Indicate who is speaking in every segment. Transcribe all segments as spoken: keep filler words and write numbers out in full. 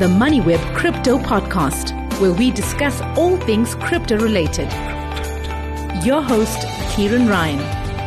Speaker 1: the MoneyWeb Crypto Podcast, where we discuss all things crypto related. Your host, Kieran Ryan.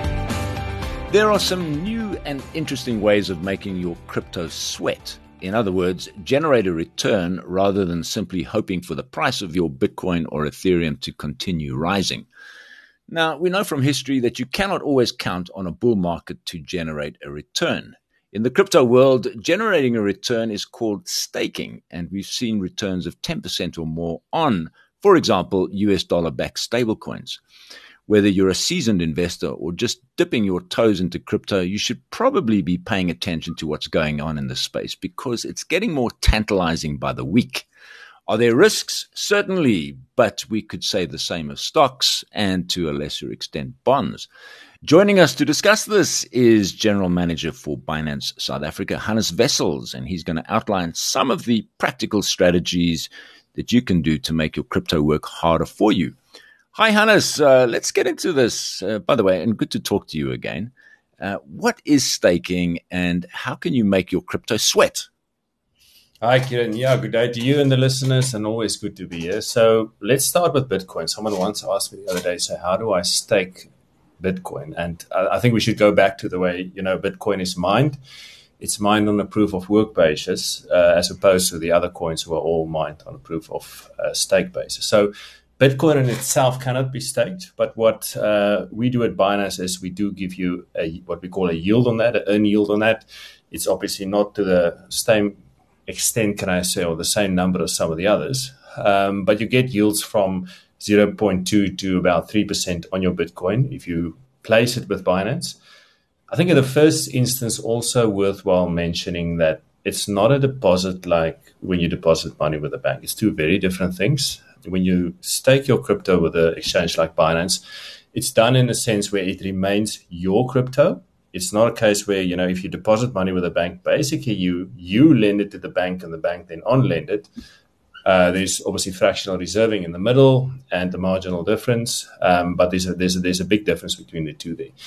Speaker 2: There are some new and interesting ways of making your crypto sweat. In other words, generate a return rather than simply hoping for the price of your Bitcoin or Ethereum to continue rising. Now, we know from history that you cannot always count on a bull market to generate a return. In the crypto world, generating a return is called staking, and we've seen returns of ten percent or more on, for example, U S dollar-backed stablecoins. Whether you're a seasoned investor or just dipping your toes into crypto, you should probably be paying attention to what's going on in this space because it's getting more tantalizing by the week. Are there risks? Certainly, but we could say the same of stocks and to a lesser extent bonds. Joining us to discuss this is General Manager for Binance South Africa, Hannes Wessels, and he's going to outline some of the practical strategies that you can do to make your crypto work harder for you. Hi, Hannes. Uh, let's get into this. Uh, by the way, and good to talk to you again. Uh, what is staking and how can you make your crypto sweat?
Speaker 3: Hi, Kieran. Yeah, good day to you and the listeners, and always good to be here. So let's start with Bitcoin. Someone once asked me the other day, so how do I stake Bitcoin? And I think we should go back to the way, you know, Bitcoin is mined. It's mined on a proof of work basis, uh, as opposed to the other coins who are all mined on a proof of uh, stake basis. So Bitcoin in itself cannot be staked, but what uh, we do at Binance is we do give you a, what we call a yield on that, an earn yield on that. It's obviously not to the same extent, can I say, or the same number as some of the others, um, but you get yields from zero point two to about three percent on your Bitcoin if you place it with Binance. I think in the first instance, also worthwhile mentioning that it's not a deposit like when you deposit money with a bank. It's two very different things. When you stake your crypto with an exchange like Binance, it's done in a sense where it remains your crypto. It's not a case where, you know, if you deposit money with a bank, basically you you lend it to the bank and the bank then on-lend it. Uh, there's obviously fractional reserving in the middle and the marginal difference, um, but there's a, there's, a, there's a big difference between the two there.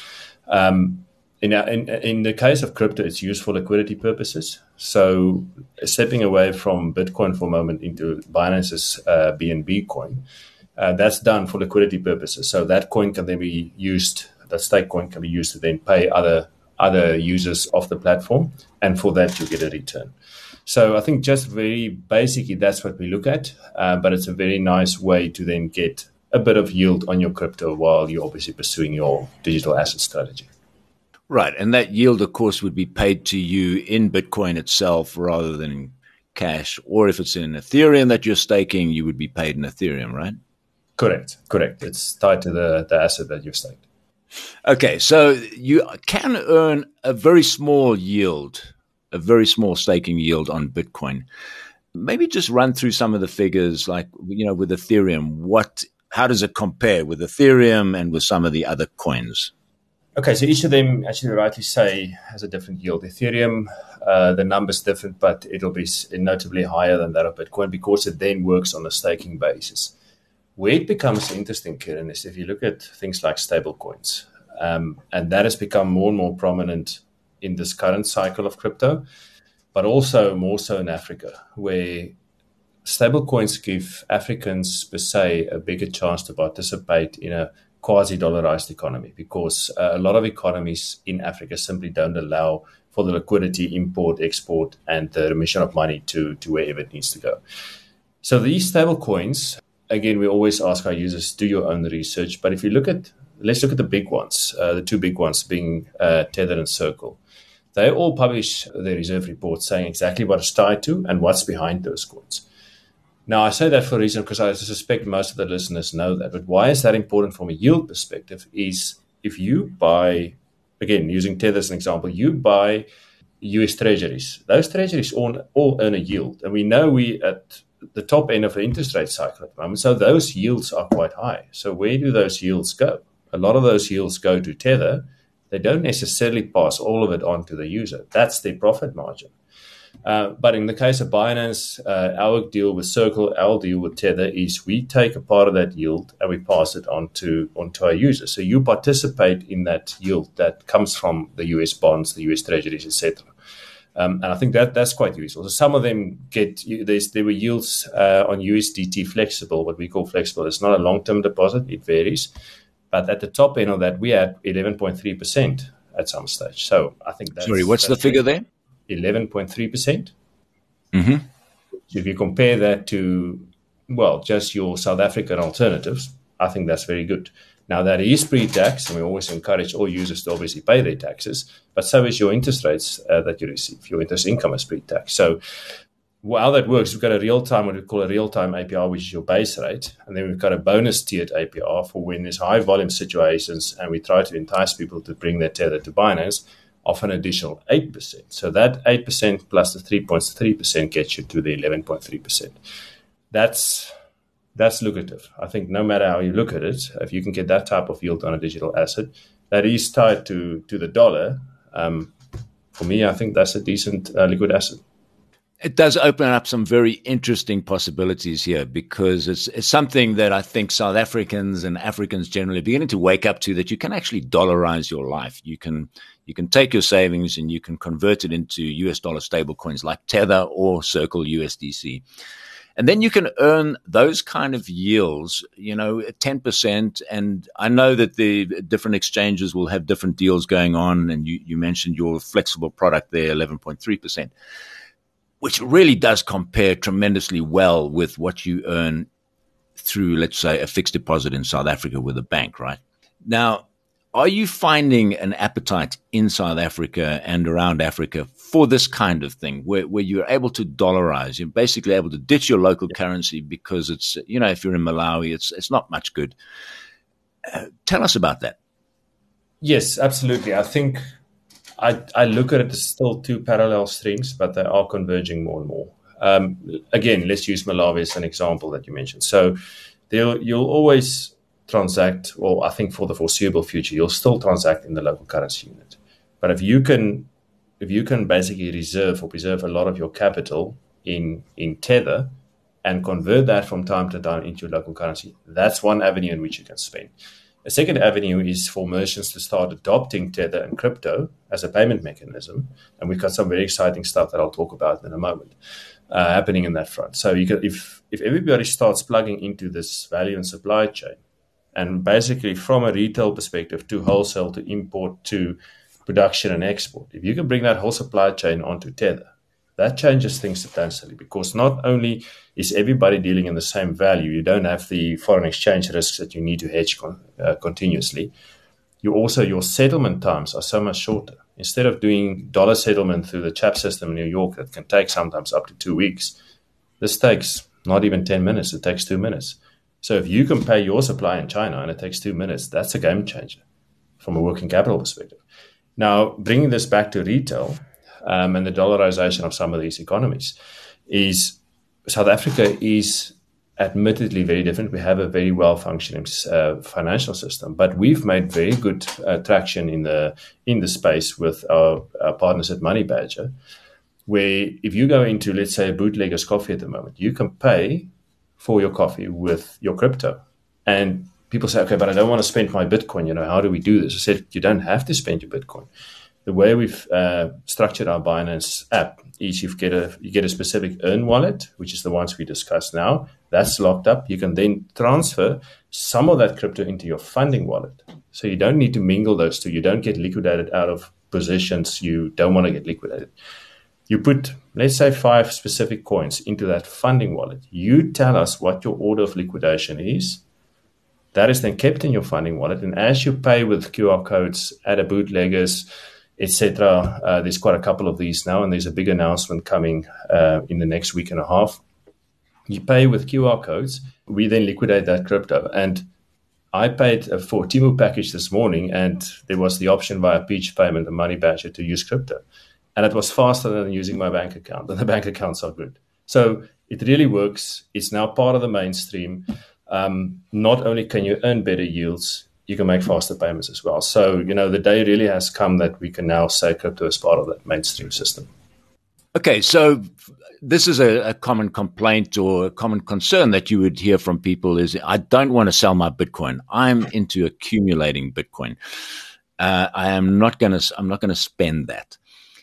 Speaker 3: Um, in, in, in the case of crypto, it's used for liquidity purposes. So stepping away from Bitcoin for a moment into Binance's uh, B N B coin, uh, that's done for liquidity purposes. So that coin can then be used, that stake coin can be used to then pay other other users of the platform, and for that you get a return. So I think just very basically that's what we look at, uh, but it's a very nice way to then get a bit of yield on your crypto while you're obviously pursuing your digital asset strategy.
Speaker 2: Right, and that yield, of course, would be paid to you in Bitcoin itself rather than in cash, or if it's in Ethereum that you're staking, you would be paid in Ethereum, right?
Speaker 3: Correct, correct. It's tied to the, the asset that you've staked.
Speaker 2: Okay, so you can earn a very small yield, a very small staking yield on Bitcoin. Maybe just run through some of the figures, like, you know, with Ethereum. What, how does it compare with Ethereum and with some of the other coins?
Speaker 3: Okay, so each of them, as you rightly say, has a different yield. Ethereum, uh, the number's different, but it'll be notably higher than that of Bitcoin because it then works on a staking basis. Where it becomes interesting, Kieran, is if you look at things like stablecoins, um, and that has become more and more prominent in this current cycle of crypto, but also more so in Africa, where stablecoins give Africans per se a bigger chance to participate in a quasi-dollarized economy, because uh, a lot of economies in Africa simply don't allow for the liquidity, import, export, and the remission of money to, to wherever it needs to go. So these stable coins, again, we always ask our users, do your own research. But if you look at, let's look at the big ones, uh, the two big ones being uh, Tether and Circle. They all publish their reserve reports saying exactly what it's tied to and what's behind those coins. Now, I say that for a reason because I suspect most of the listeners know that. But why is that important from a yield perspective is if you buy, again, using Tether as an example, you buy U S treasuries. Those treasuries all, all earn a yield. And we know we at the top end of the interest rate cycle at the moment. So those yields are quite high. So where do those yields go? A lot of those yields go to Tether. They don't necessarily pass all of it on to the user. That's their profit margin. Uh, but in the case of Binance, uh, our deal with Circle, our deal with Tether is we take a part of that yield and we pass it on to, onto our users. So you participate in that yield that comes from the U S bonds, the U S treasuries, et cetera. Um, and I think that that's quite useful. So some of them get, there's, there were yields uh, on U S D T flexible, what we call flexible. It's not a long-term deposit, it varies. But at the top end of that, we had eleven point three percent at some stage. So I think that's...
Speaker 2: Sorry, what's
Speaker 3: that's
Speaker 2: the figure there?
Speaker 3: eleven point three percent.
Speaker 2: Mm-hmm.
Speaker 3: So if you compare that to, well, just your South African alternatives, I think that's very good. Now, that is pre-tax, and we always encourage all users to obviously pay their taxes, but so is your interest rates uh, that you receive. Your interest income is pre-tax. So how that works, we've got a real-time, what we call a real-time A P R, which is your base rate, and then we've got a bonus-tiered A P R for when there's high-volume situations, and we try to entice people to bring their tether to Binance of an additional eight percent. So that eight percent plus the three point three percent gets you to the eleven point three percent. That's... That's lucrative. I think no matter how you look at it, if you can get that type of yield on a digital asset that is tied to, to the dollar, um, for me, I think that's a decent uh, liquid asset.
Speaker 2: It does open up some very interesting possibilities here, because it's, it's something that I think South Africans and Africans generally are beginning to wake up to, that you can actually dollarize your life. You can you can take your savings and you can convert it into U S dollar stable coins like Tether or Circle U S D C. And then you can earn those kind of yields, you know, ten percent. And I know that the different exchanges will have different deals going on. And you, you mentioned your flexible product there, eleven point three percent, which really does compare tremendously well with what you earn through, let's say, a fixed deposit in South Africa with a bank, right? Now, are you finding an appetite in South Africa and around Africa for this kind of thing, where, where you're able to dollarize? You're basically able to ditch your local currency because it's, you know, if you're in Malawi, it's it's not much good. Uh, tell us about that.
Speaker 3: Yes, absolutely. I think I, I look at it as still two parallel streams, but they are converging more and more. Um, again, let's use Malawi as an example that you mentioned. So you'll always transact, or I think for the foreseeable future, you'll still transact in the local currency unit. But if you can, if you can basically reserve or preserve a lot of your capital in in Tether and convert that from time to time into local currency, that's one avenue in which you can spend. A second avenue is for merchants to start adopting Tether and crypto as a payment mechanism, and we've got some very exciting stuff that I'll talk about in a moment uh, happening in that front. So you can, if if everybody starts plugging into this value and supply chain, and basically from a retail perspective to wholesale to import to production and export, if you can bring that whole supply chain onto Tether, that changes things substantially, because not only is everybody dealing in the same value, you don't have the foreign exchange risks that you need to hedge con- uh, continuously. You also, your settlement times are so much shorter. Instead of doing dollar settlement through the CHAP system in New York that can take sometimes up to two weeks, this takes not even ten minutes, it takes two minutes. So if you can pay your supply in China and it takes two minutes, that's a game changer from a working capital perspective. Now, bringing this back to retail um, and the dollarization of some of these economies, is South Africa is admittedly very different. We have a very well-functioning uh, financial system, but we've made very good uh, traction in the in the space with our, our partners at Money Badger, where if you go into, let's say, a bootlegger's coffee at the moment, you can pay for your coffee with your crypto. And people say, okay, but I don't want to spend my Bitcoin. You know, how do we do this? I said, you don't have to spend your Bitcoin. The way we've uh, structured our Binance app is you get a you get a specific earn wallet, which is the ones we discussed now. That's locked up. You can then transfer some of that crypto into your funding wallet. So you don't need to mingle those two. You don't get liquidated out of positions you don't want to get liquidated. You put, let's say, five specific coins into that funding wallet. You tell us what your order of liquidation is. That is then kept in your funding wallet. And as you pay with Q R codes at a bootleggers, et cetera, uh, there's quite a couple of these now, and there's a big announcement coming uh, in the next week and a half. You pay with Q R codes. We then liquidate that crypto. And I paid for a Temu package this morning, and there was the option via Peach Payment and Money Badger to use crypto. And it was faster than using my bank account, and the bank accounts are good. So it really works. It's now part of the mainstream. Um, not only can you earn better yields, you can make faster payments as well. So, you know, the day really has come that we can now say crypto is part of that mainstream system.
Speaker 2: Okay, so this is a, a common complaint or a common concern that you would hear from people is, I don't want to sell my Bitcoin. I'm into accumulating Bitcoin. Uh, I am not going to, I'm not going to spend that.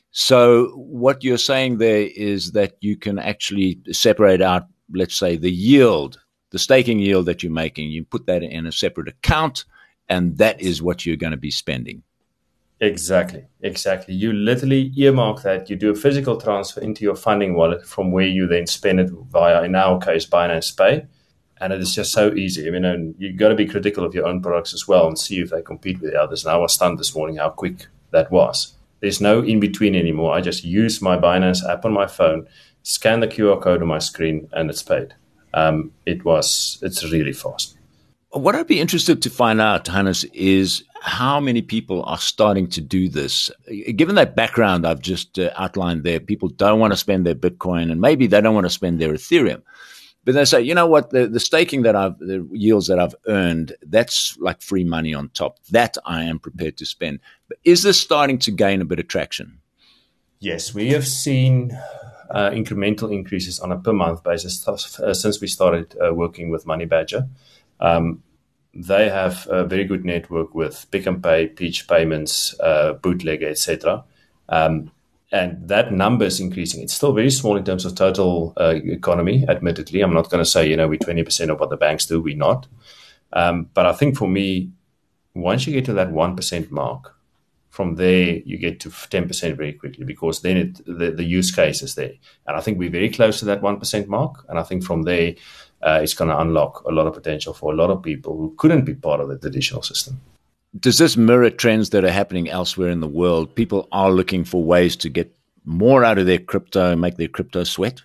Speaker 2: So what you're saying there is that you can actually separate out, let's say, the yield, the staking yield that you're making. You put that in a separate account, and that is what you're going to be spending.
Speaker 3: Exactly, exactly. You literally earmark that. You do a physical transfer into your funding wallet from where you then spend it via, in our case, Binance Pay. And it is just so easy. I mean, and you've got to be critical of your own products as well and see if they compete with the others. And I was stunned this morning how quick that was. There's no in-between anymore. I just use my Binance app on my phone, scan the Q R code on my screen, and it's paid. Um, it was, it's really fast.
Speaker 2: What I'd be interested to find out, Hannes, is how many people are starting to do this. Given that background I've just uh, outlined there, people don't want to spend their Bitcoin, and maybe they don't want to spend their Ethereum. But they say, you know what, the, the staking that I've, the yields that I've earned, that's like free money on top. That I am prepared to spend. But is this starting to gain a bit of traction?
Speaker 3: Yes, we have seen uh, incremental increases on a per month basis uh, since we started uh, working with Money Badger. Um, they have a very good network with Pick and Pay, Peach Payments, uh, Bootlegger, et cetera. Um, and that number is increasing. It's still very small in terms of total uh, economy, admittedly. I'm not going to say, you know, we're twenty percent of what the banks do. We're not. Um, but I think for me, once you get to that one percent mark, from there, you get to ten percent very quickly, because then it, the, the use case is there. And I think we're very close to that one percent mark. And I think from there, uh, it's going to unlock a lot of potential for a lot of people who couldn't be part of the traditional system.
Speaker 2: Does this mirror trends that are happening elsewhere in the world? People are looking for ways to get more out of their crypto and make their crypto sweat?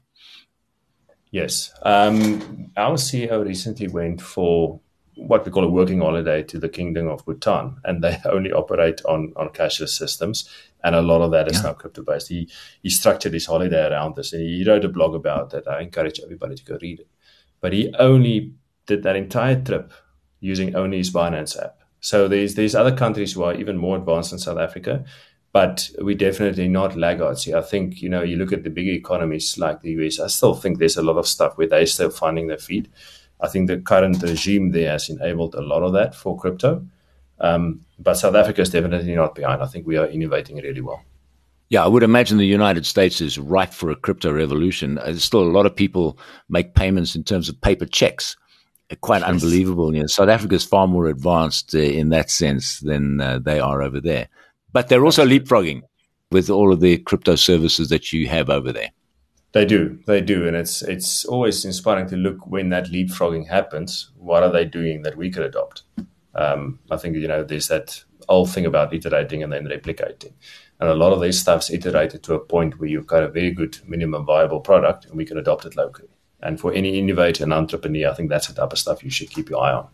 Speaker 3: Yes. Um, our C E O recently went for what we call a working holiday to the Kingdom of Bhutan, and they only operate on, on cashless systems, and a lot of that is yeah. now crypto-based. He he structured his holiday around this, and he wrote a blog about it. I encourage everybody to go read it. But he only did that entire trip using only his Binance app. So there's there's other countries who are even more advanced than South Africa, but we're definitely not laggards here. I think, you know, you look at the bigger economies like the U S, I still think there's a lot of stuff where they're still finding their feet. I think the current regime there has enabled a lot of that for crypto. Um, but South Africa is definitely not behind. I think we are innovating really well.
Speaker 2: Yeah, I would imagine the United States is ripe for a crypto revolution. There's still a lot of people make payments in terms of paper checks. Quite yes. unbelievable. You know, South Africa is far more advanced uh, in that sense than uh, they are over there. But they're also leapfrogging with all of the crypto services that you have over there.
Speaker 3: They do, they do, and it's it's always inspiring to look when that leapfrogging happens. What are they doing that we could adopt? Um, I think, you know, there's that old thing about iterating and then replicating, and a lot of these stuff's iterated to a point where you've got a very good minimum viable product, and we can adopt it locally. And for any innovator and entrepreneur, I think that's the type of stuff you should keep your eye on.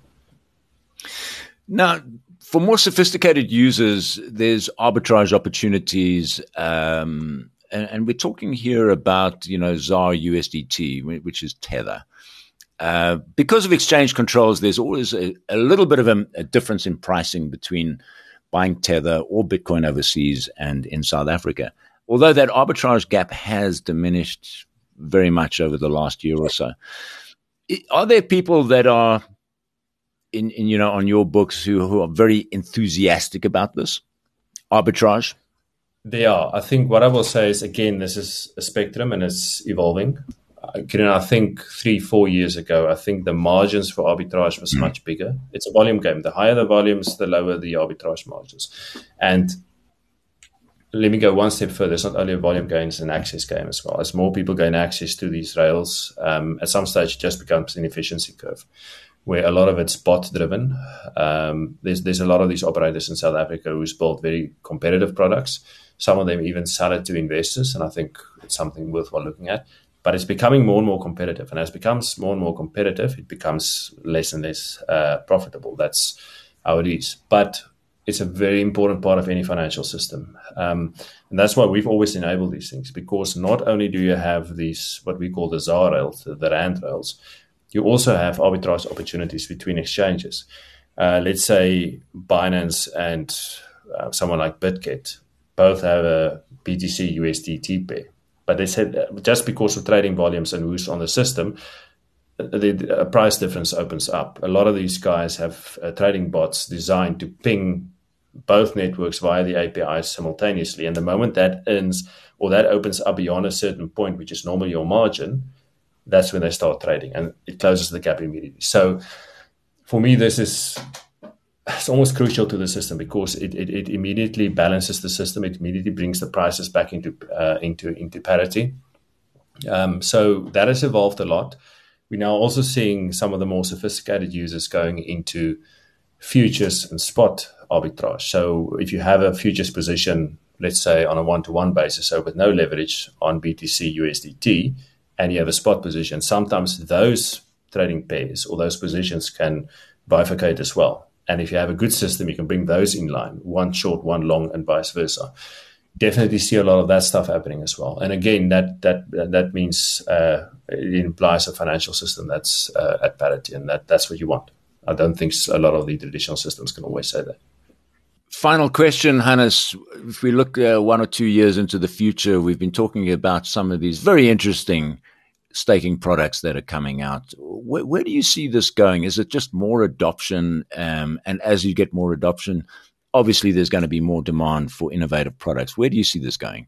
Speaker 2: Now, for more sophisticated users, there's arbitrage opportunities. Um, and, and we're talking here about, you know, Z A R U S D T, which is Tether. Uh, because of exchange controls, there's always a, a little bit of a, a difference in pricing between buying Tether or Bitcoin overseas and in South Africa. Although that arbitrage gap has diminished very much over the last year or so. Are there people that are in, in you know, on your books who, who are very enthusiastic about this arbitrage?
Speaker 3: They are. I think what I will say is, again, this is a spectrum and it's evolving. I think three, four years ago, I think the margins for arbitrage was mm. much bigger. It's a volume game. The higher the volumes, the lower the arbitrage margins. And let me go one step further. It's not only a volume game, it's an access game as well. As more people gain access to these rails, um, at some stage it just becomes an efficiency curve where a lot of it's bot-driven. Um, there's, there's a lot of these operators in South Africa who's built very competitive products. Some of them even sell it to investors, and I think it's something worthwhile looking at. But it's becoming more and more competitive. And as it becomes more and more competitive, it becomes less and less uh, profitable. That's how it is. But it's a very important part of any financial system. Um, and that's why we've always enabled these things, because not only do you have these, what we call the Z A R rails, the, the RAND rails, you also have arbitrage opportunities between exchanges. Uh, let's say Binance and uh, someone like BitGet both have a B T C U S D T pair. But they said just because of trading volumes and who's on the system, the, the price difference opens up. A lot of these guys have uh, trading bots designed to ping both networks via the A P Is simultaneously. And the moment that ends or that opens up beyond a certain point, which is normally your margin, that's when they start trading, and it closes the gap immediately. So for me, this is it's almost crucial to the system because it, it, it immediately balances the system. It immediately brings the prices back into uh, into into parity. Um, so that has evolved a lot. We're now also seeing some of the more sophisticated users going into futures and spot arbitrage. So if you have a futures position, let's say on a one-to-one basis, so with no leverage on B T C U S D T, and you have a spot position, sometimes those trading pairs or those positions can bifurcate as well. And if you have a good system, you can bring those in line, one short, one long, and vice versa. Definitely see a lot of that stuff happening as well. And again, that that that means uh, it implies a financial system that's uh, at parity, and that, that's what you want. I don't think a lot of the traditional systems can always say that.
Speaker 2: Final question, Hannes. If we look uh, one or two years into the future, we've been talking about some of these very interesting staking products that are coming out. Where, where do you see this going? Is it just more adoption? Um, and as you get more adoption, obviously there's going to be more demand for innovative products. Where do you see this going?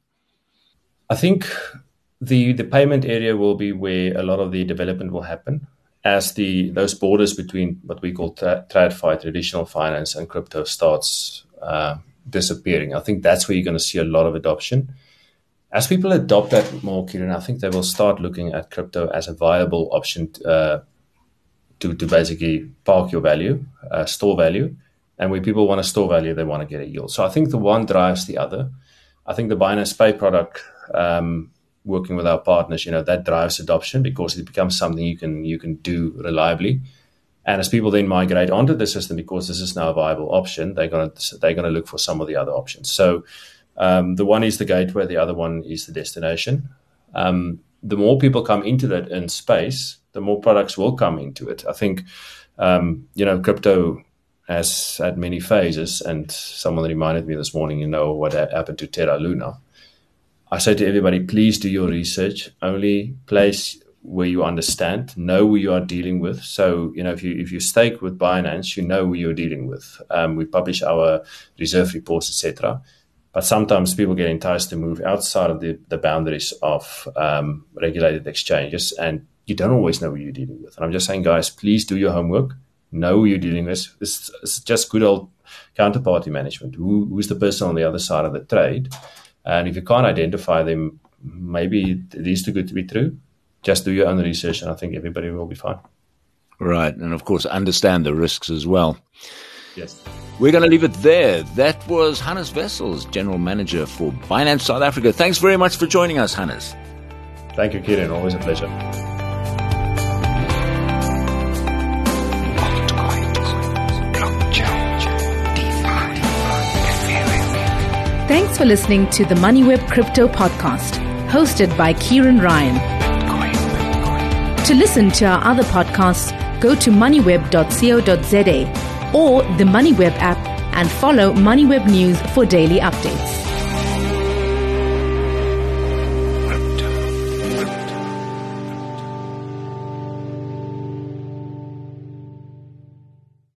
Speaker 3: I think the the payment area will be where a lot of the development will happen as the those borders between what we call tra- TradFi, traditional finance, and crypto starts uh, disappearing. I think that's where you're going to see a lot of adoption. As people adopt that more, Kieran, I think they will start looking at crypto as a viable option uh, to, to basically park your value, uh, store value. And when people want to store value, they want to get a yield. So I think the one drives the other. I think the Binance Pay product, um, working with our partners, you know, that drives adoption because it becomes something you can you can do reliably. And as people then migrate onto the system, because this is now a viable option, they're going to they're going to look for some of the other options. So um, the one is the gateway, the other one is the destination. Um, the more people come into that in space, the more products will come into it. I think, um, you know, crypto has had many phases, and someone reminded me this morning, you know, what happened to Terra Luna. I say to everybody, please do your research. Only place where you understand, know who you are dealing with. So, you know, if you if you stake with Binance, you know who you're dealing with. Um, we publish our reserve reports, et cetera. But sometimes people get enticed to move outside of the, the boundaries of um, regulated exchanges, and you don't always know who you're dealing with. And I'm just saying, guys, please do your homework. Know who you're dealing with. It's, it's just good old counterparty management. Who, who's the person on the other side of the trade? And if you can't identify them, maybe it is too good to be true. Just do your own research, and I think everybody will be fine.
Speaker 2: Right. And of course, understand the risks as well.
Speaker 3: Yes.
Speaker 2: We're going to leave it there. That was Hannes Wessels, General Manager for Binance South Africa. Thanks very much for joining us, Hannes.
Speaker 3: Thank you, Kieran. Always a pleasure.
Speaker 1: Thanks for listening to the MoneyWeb Crypto Podcast, hosted by Kieran Ryan. To listen to our other podcasts, go to moneyweb dot co dot za or the MoneyWeb app and follow MoneyWeb News for daily updates.